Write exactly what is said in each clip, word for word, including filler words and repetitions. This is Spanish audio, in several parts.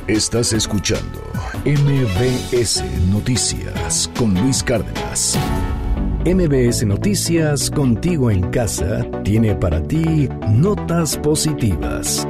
Estás escuchando M B S Noticias con Luis Cárdenas. M B S Noticias, contigo en casa, tiene para ti notas positivas.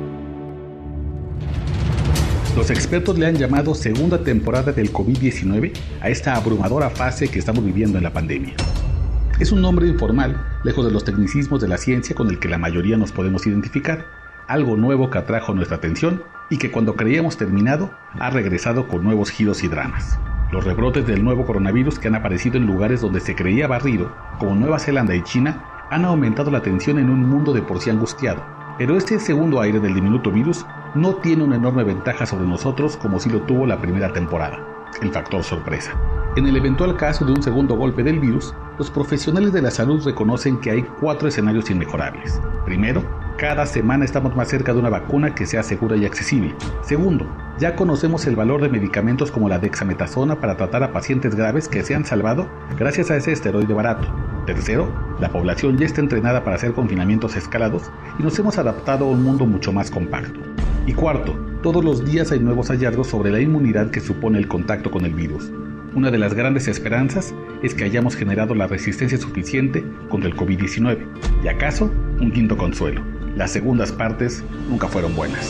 Los expertos le han llamado segunda temporada del covid diecinueve a esta abrumadora fase que estamos viviendo en la pandemia. Es un nombre informal, lejos de los tecnicismos de la ciencia con el que la mayoría nos podemos identificar. Algo nuevo que atrajo nuestra atención y que cuando creíamos terminado, ha regresado con nuevos giros y dramas. Los rebrotes del nuevo coronavirus que han aparecido en lugares donde se creía barrido, como Nueva Zelanda y China, han aumentado la tensión en un mundo de por sí angustiado. Pero este segundo aire del diminuto virus no tiene una enorme ventaja sobre nosotros como sí lo tuvo la primera temporada, el factor sorpresa. En el eventual caso de un segundo golpe del virus, los profesionales de la salud reconocen que hay cuatro escenarios inmejorables. Primero, cada semana estamos más cerca de una vacuna que sea segura y accesible. Segundo, ya conocemos el valor de medicamentos como la dexametasona para tratar a pacientes graves que se han salvado gracias a ese esteroide barato. Tercero, la población ya está entrenada para hacer confinamientos escalados y nos hemos adaptado a un mundo mucho más compacto. Y cuarto, todos los días hay nuevos hallazgos sobre la inmunidad que supone el contacto con el virus. Una de las grandes esperanzas es que hayamos generado la resistencia suficiente contra el covid diecinueve. Y acaso, un quinto consuelo: las segundas partes nunca fueron buenas.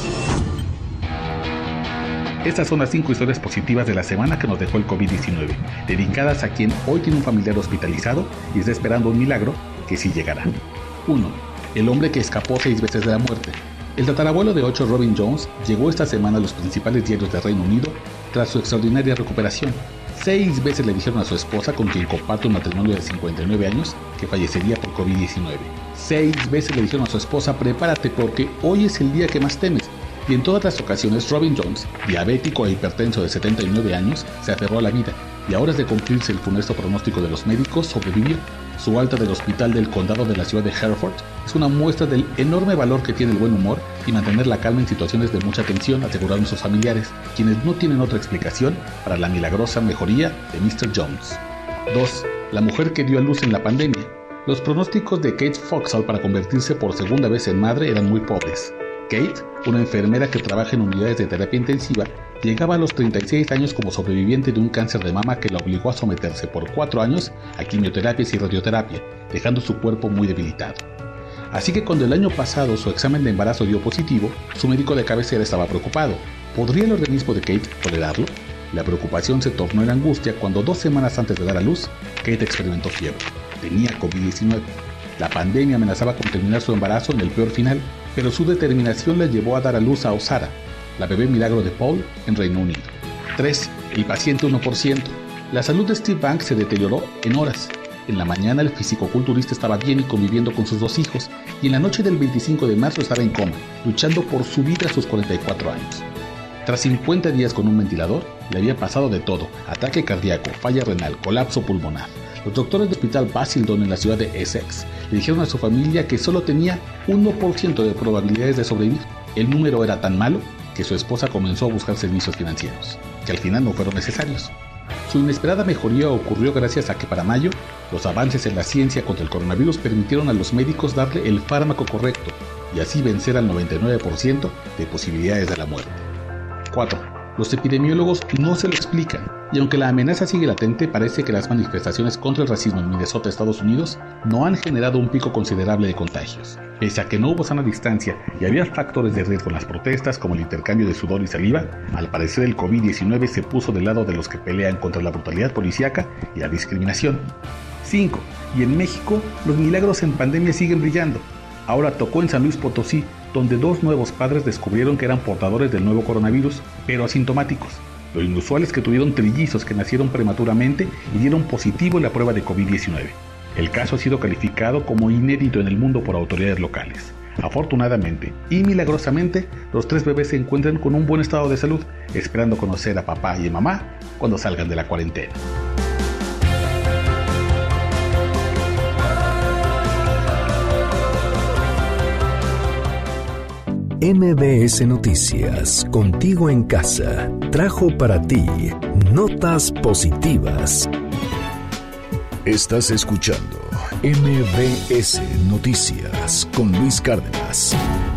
Estas son las cinco historias positivas de la semana que nos dejó el covid diecinueve, dedicadas a quien hoy tiene un familiar hospitalizado y está esperando un milagro que sí llegará. uno. El hombre que escapó seis veces de la muerte. El tatarabuelo de ocho, Robin Jones, llegó esta semana a los principales diarios del Reino Unido tras su extraordinaria recuperación. Seis veces le dijeron a su esposa, con quien comparte un matrimonio de cincuenta y nueve años, que fallecería por covid diecinueve. Seis veces le dijeron a su esposa: prepárate porque hoy es el día que más temes. Y en todas las ocasiones Robin Jones, diabético e hipertenso de setenta y nueve años, se aferró a la vida, y ahora es de cumplirse el funesto pronóstico de los médicos, sobrevivió. Su alta del hospital del condado de la ciudad de Hereford es una muestra del enorme valor que tiene el buen humor y mantener la calma en situaciones de mucha tensión, aseguraron sus familiares, quienes no tienen otra explicación para la milagrosa mejoría de mister Jones. dos. La mujer que dio a luz en la pandemia. Los pronósticos de Kate Foxall para convertirse por segunda vez en madre eran muy pobres. Kate, una enfermera que trabaja en unidades de terapia intensiva, llegaba a los treinta y seis años como sobreviviente de un cáncer de mama que la obligó a someterse por cuatro años a quimioterapias y radioterapia, dejando su cuerpo muy debilitado. Así que cuando el año pasado su examen de embarazo dio positivo, su médico de cabecera estaba preocupado. ¿Podría el organismo de Kate tolerarlo? La preocupación se tornó en angustia cuando dos semanas antes de dar a luz, Kate experimentó fiebre. Tenía covid diecinueve. La pandemia amenazaba con terminar su embarazo en el peor final, pero su determinación la llevó a dar a luz a Osara, la bebé milagro de Paul, en Reino Unido. tres. El paciente uno por ciento. La salud de Steve Banks se deterioró en horas. En la mañana el fisicoculturista estaba bien y conviviendo con sus dos hijos, y en la noche del veinticinco de marzo estaba en coma, luchando por su vida a sus cuarenta y cuatro años. Tras cincuenta días con un ventilador, le había pasado de todo: ataque cardíaco, falla renal, colapso pulmonar. Los doctores del hospital Basildon en la ciudad de Essex le dijeron a su familia que solo tenía uno por ciento de probabilidades de sobrevivir. El número era tan malo que su esposa comenzó a buscar servicios financieros, que al final no fueron necesarios. Su inesperada mejoría ocurrió gracias a que para mayo, los avances en la ciencia contra el coronavirus permitieron a los médicos darle el fármaco correcto y así vencer al noventa y nueve por ciento de posibilidades de la muerte. cuatro. Los epidemiólogos no se lo explican, y aunque la amenaza sigue latente, parece que las manifestaciones contra el racismo en Minnesota, Estados Unidos, no han generado un pico considerable de contagios. Pese a que no hubo sana distancia y había factores de riesgo en las protestas como el intercambio de sudor y saliva, al parecer el covid diecinueve se puso del lado de los que pelean contra la brutalidad policíaca y la discriminación. cinco. Y en México, los milagros en pandemia siguen brillando. Ahora tocó en San Luis Potosí, donde dos nuevos padres descubrieron que eran portadores del nuevo coronavirus, pero asintomáticos. Lo inusual es que tuvieron trillizos que nacieron prematuramente y dieron positivo en la prueba de covid diecinueve. El caso ha sido calificado como inédito en el mundo por autoridades locales. Afortunadamente y milagrosamente, los tres bebés se encuentran con un buen estado de salud, esperando conocer a papá y a mamá cuando salgan de la cuarentena. M B S Noticias, contigo en casa, trajo para ti notas positivas. Estás escuchando M B S Noticias con Luis Cárdenas.